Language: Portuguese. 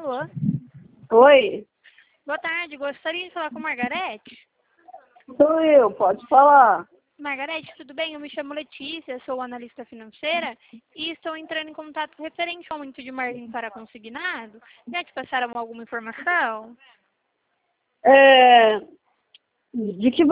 Alô? Oi, Boa tarde, gostaria de falar com Margarete? sou eu, pode falar. Margarete, tudo bem? Eu me chamo Letícia, sou analista financeira e estou entrando em contato referente ao aumento de margem para consignado. Já te passaram alguma informação? É, de que